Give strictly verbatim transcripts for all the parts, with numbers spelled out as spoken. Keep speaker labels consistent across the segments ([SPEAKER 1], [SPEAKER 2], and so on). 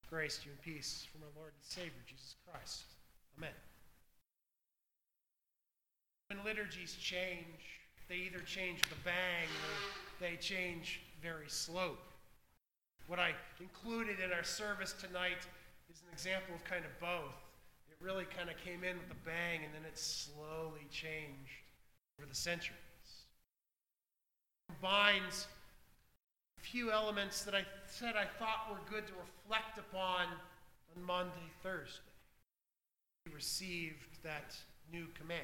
[SPEAKER 1] Grace to you and peace from our Lord and Savior, Jesus Christ. Amen. When liturgies change, they either change with a bang or they change very slow. What I included in our service tonight is an example of kind of both. It really kind of came in with a bang and then it slowly changed over the centuries. It combines a few elements that I said I thought were good to reflect upon on Maundy, Thursday. We received that new command.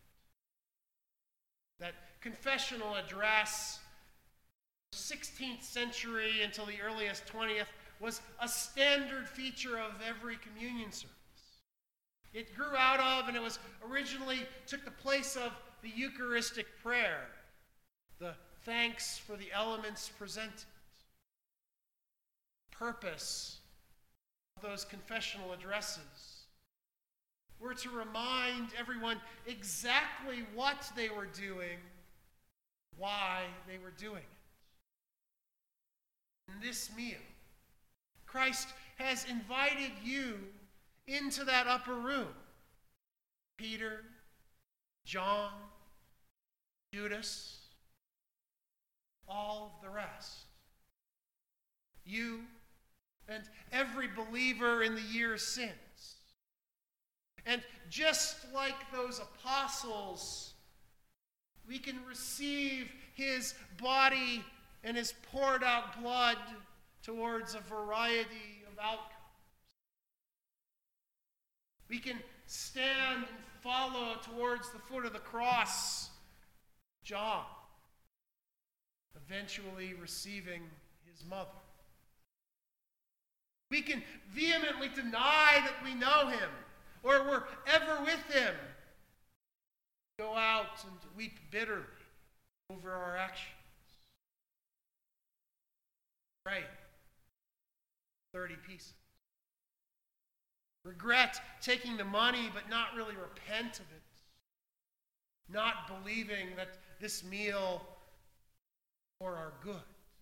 [SPEAKER 1] That confessional address, sixteenth century until the earliest twentieth, was a standard feature of every communion service. It grew out of, and it was originally took the place of the Eucharistic prayer, the thanks for the elements presented. Purpose of those confessional addresses were to remind everyone exactly what they were doing, why they were doing it. In this meal, Christ has invited you into that upper room. Peter, John, Judas, all of the rest. You and every believer in the years since. And just like those apostles, we can receive his body and his poured out blood towards a variety of outcomes. We can stand and follow towards the foot of the cross, John, eventually receiving his mother. We can vehemently deny that we know him or we're ever with him. Go out and weep bitterly over our actions. Pray. thirty pieces. Regret taking the money but not really repent of it. Not believing that this meal is for our good.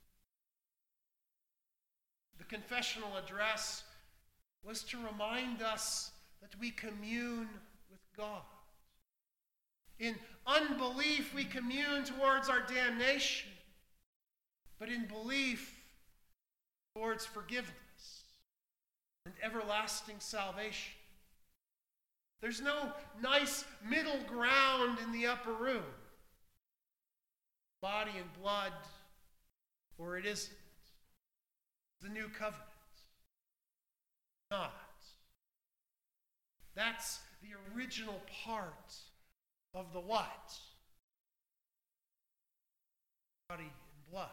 [SPEAKER 1] The confessional address was to remind us that we commune with God. In unbelief, we commune towards our damnation, but in belief, towards forgiveness and everlasting salvation. There's no nice middle ground in the upper room. Body and blood, or it isn't. The new covenant. Not. That's the original part of the what? Body and blood.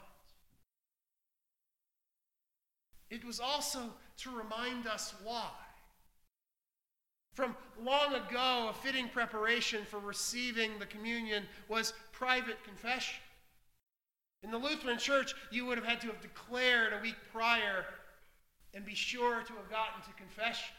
[SPEAKER 1] It was also to remind us why. From long ago, a fitting preparation for receiving the communion was private confession. In the Lutheran Church, you would have had to have declared a week prior and be sure to have gotten to confession.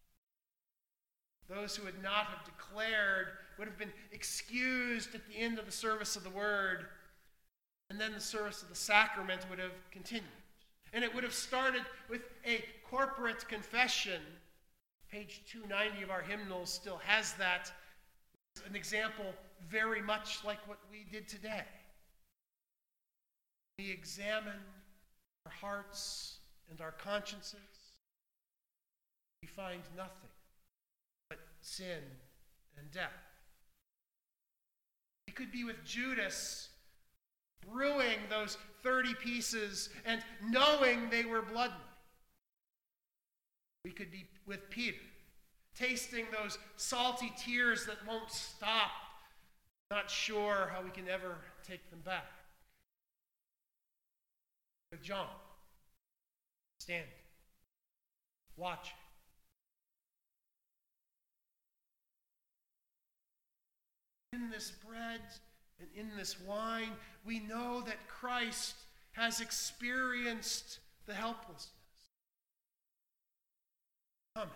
[SPEAKER 1] Those who would not have declared would have been excused at the end of the service of the word, and then the service of the sacrament would have continued. And it would have started with a corporate confession. Page two ninety of our hymnals still has that. It's an example very much like what we did today. We examine our hearts and our consciences. We find nothing but sin and death. It could be with Judas brewing those thirty pieces and knowing they were blood money. We could be with Peter, tasting those salty tears that won't stop, not sure how we can ever take them back. With John, standing, watching. In this bread and in this wine, we know that Christ has experienced the helplessness. Comment.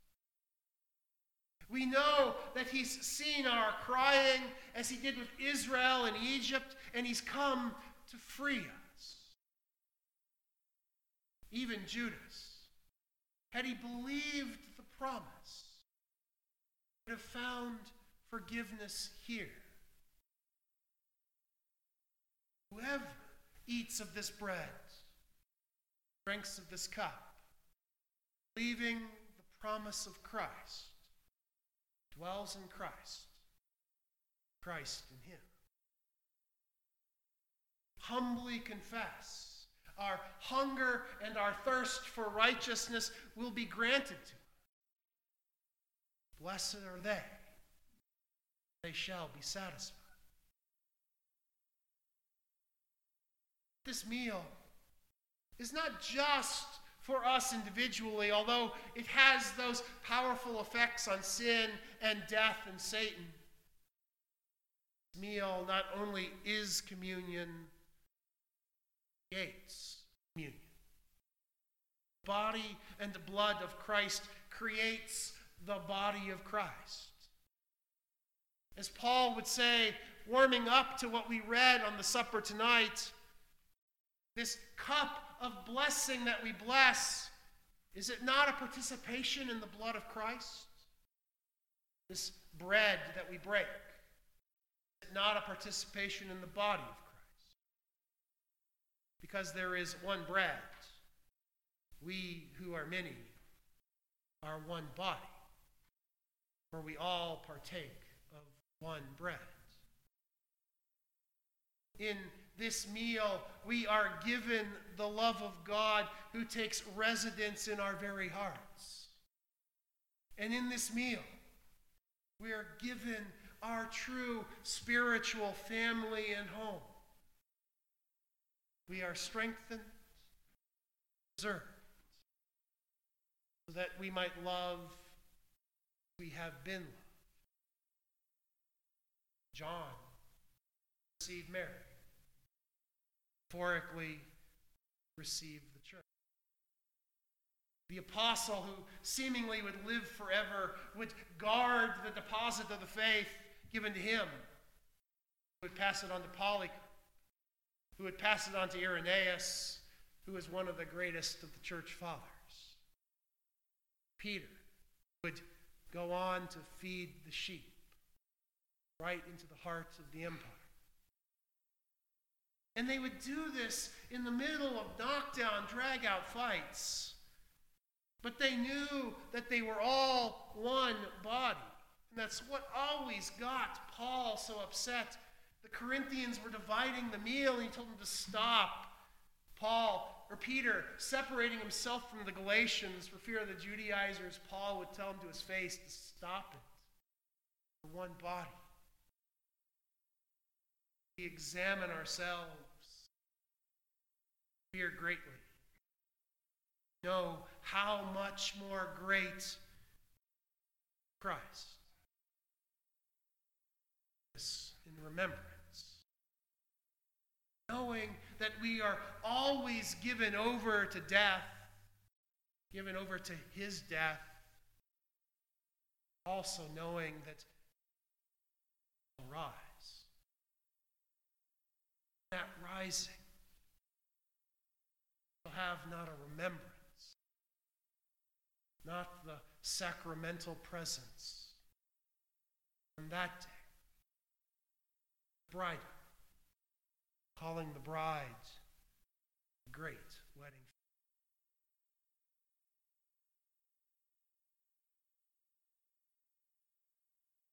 [SPEAKER 1] We know that he's seen our crying as he did with Israel in Egypt, and he's come to free us. Even Judas, had he believed the promise, he would have found forgiveness here. Whoever eats of this bread, drinks of this cup, believing the promise of Christ, dwells in Christ, Christ in him. Humbly confess, our hunger and our thirst for righteousness will be granted to us. Blessed are they, they shall be satisfied. This meal is not just for us individually, although it has those powerful effects on sin and death and Satan. This meal not only is communion, it creates communion. The body and the blood of Christ creates the body of Christ. As Paul would say, warming up to what we read on the supper tonight, this cup of blessing that we bless, is it not a participation in the blood of Christ? This bread that we break, is it not a participation in the body of Christ? Because there is one bread, we who are many are one body, for we all partake of one bread. In this meal, we are given the love of God who takes residence in our very hearts. And in this meal, we are given our true spiritual family and home. We are strengthened, preserved, so that we might love as we have been loved. John received Mary. Metaphorically received the church. The apostle who seemingly would live forever would guard the deposit of the faith given to him, who would pass it on to Polycarp, who would pass it on to Irenaeus, who is one of the greatest of the church fathers. Peter would go on to feed the sheep right into the heart of the empire. And they would do this in the middle of knockdown, drag-out fights. But they knew that they were all one body. And that's what always got Paul so upset. The Corinthians were dividing the meal, and he told them to stop. Paul, or Peter, separating himself from the Galatians for fear of the Judaizers, Paul would tell him to his face to stop it. We're one body. We examine ourselves. Fear greatly. Know how much more great Christ is in remembrance. Knowing that we are always given over to death, given over to his death, also knowing that we'll rise. That rising will have not a remembrance, not the sacramental presence. On that day, the bride calling the bride, the great wedding.